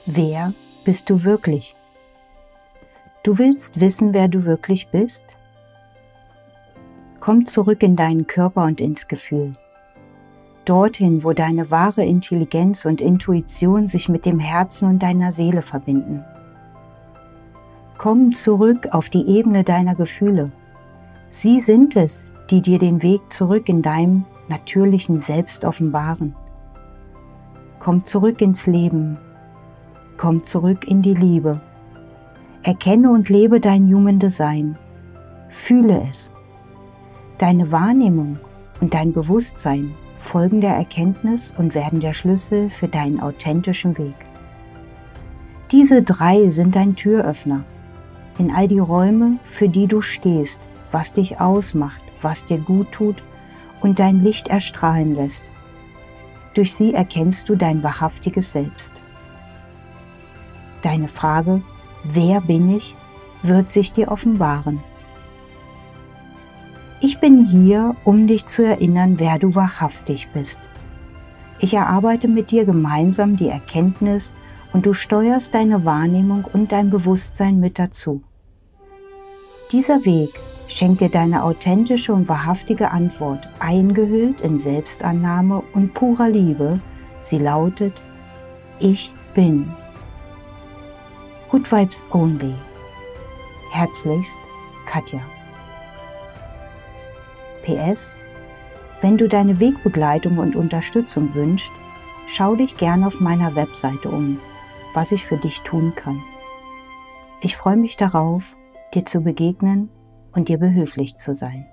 Wer bist du wirklich? Du willst wissen, wer du wirklich bist? Komm zurück in deinen Körper und ins Gefühl. Dorthin, wo deine wahre Intelligenz und Intuition sich mit dem Herzen und deiner Seele verbinden. Komm zurück auf die Ebene deiner Gefühle. Sie sind es, die dir den Weg zurück in deinem natürlichen Selbst offenbaren. Komm zurück ins Leben. Komm zurück in die Liebe. Erkenne und lebe dein Human Design. Fühle es. Deine Wahrnehmung und dein Bewusstsein folgen der Erkenntnis und werden der Schlüssel für deinen authentischen Weg. Diese 3 sind dein Türöffner in all die Räume, für die du stehst, was dich ausmacht, was dir gut tut und dein Licht erstrahlen lässt. Durch sie erkennst du dein wahrhaftiges Selbst. Deine Frage, wer bin ich, wird sich dir offenbaren. Ich bin hier, um dich zu erinnern, wer du wahrhaftig bist. Ich erarbeite mit dir gemeinsam die Erkenntnis und du steuerst deine Wahrnehmung und dein Bewusstsein mit dazu. Dieser Weg schenkt dir deine authentische und wahrhaftige Antwort, eingehüllt in Selbstannahme und purer Liebe. Sie lautet: Ich bin. Good Vibes Only. Herzlichst, Katja. PS: Wenn du deine Wegbegleitung und Unterstützung wünschst, schau dich gerne auf meiner Webseite um, was ich für dich tun kann. Ich freue mich darauf, dir zu begegnen und dir behilflich zu sein.